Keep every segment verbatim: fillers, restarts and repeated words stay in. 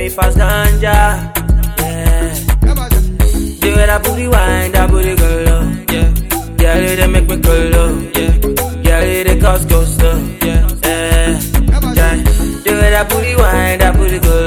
me pass ganja. Yeah. The way that booty wine, that booty go low. Yeah. Yeah, they make me go low. Yeah. Yeah, they cause go slow. Yeah. Yeah. Yeah. The way that booty wine, that booty go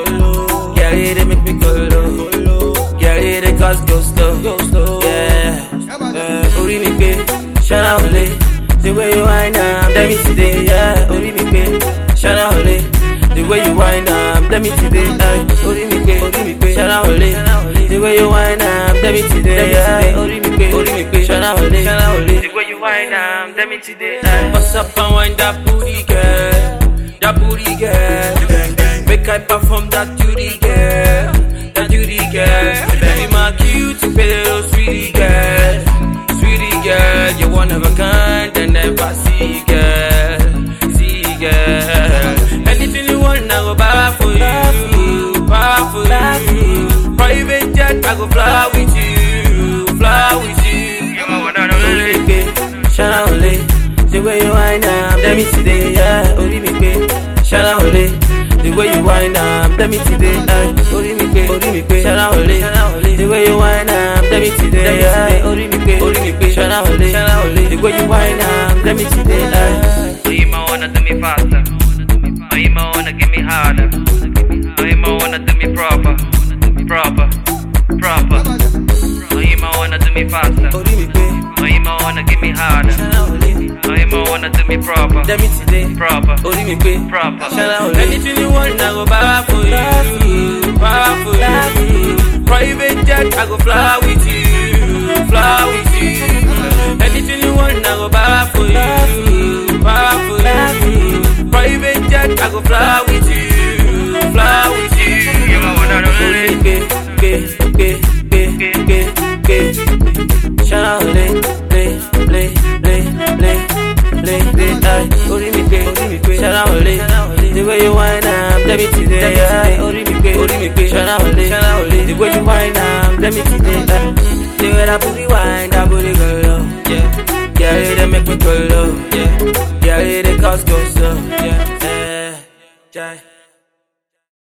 low. Yeah, they make me go low. Yeah, they cause go slow. Yeah. Yeah. Ori mi pe, shana ole. The way you wind up, let me today. Yeah. Ori mi pe, shana ole. The way you wind up, let me today. Ori mi pe, ori mi pe, shana ole. The way you wind up, let me today. Yeah. Ori mi pe, ori mi pe, shana ole, shana ole. The way you wind up, let me today. What's up and wind that booty, girl? That booty, girl. Make I perform that duty, girl. That duty, girl. Baby, my cute, little sweetie, girl. Sweetie, girl. You're one of a kind, and never see, girl. See, girl. Anything you want, I go buy for you. Buy for you. Private jet, I go fly with you. Fly with you. You're my one and only. Shana ole. The way you wind up, let me today. Yeah, ori mi pe. Shana ole. The way you wind up, let me today. Ori mi pe, ori mi pe. Shana ole. The way you wind up, let me today. Yeah, ori mi pe, ori mi pe. Shana ole, shana ole. The way you wind up, let me today. Oh, you might wanna do me faster. Oh, you might wanna give me harder. Oh, you might wanna do me proper, proper, proper. Oh, you might wanna do me faster. Ori mi pe. Oh, you might wanna give me harder. Shana ole. Oh, you might wanna do me proper, Let me today. proper, Ori mi pe. proper. Shana ole. Anything you want, I go buy for you. Buy for you. Private jet, I go fly with you. Fly with you. Anything you want, I go buy for you. Buy for you. Private jet, I go fly with you. Fly with you. You're my one and only. Ke, ke, ke, ke, ke, ke. Shana ole, le, le, le, le, le, le, ay. Ori mi pe, ori mi pe. Shana ole. The way you wind up, let me today. Yeah, ori mi pe, ori mi pe. Shana ole, shana ole. The way you wind up, let me today. The way that booty wind, that booty go low. Yeah, yeah, they make me go low. Yeah, yeah, they cause go slow. Yeah, yeah, yeah.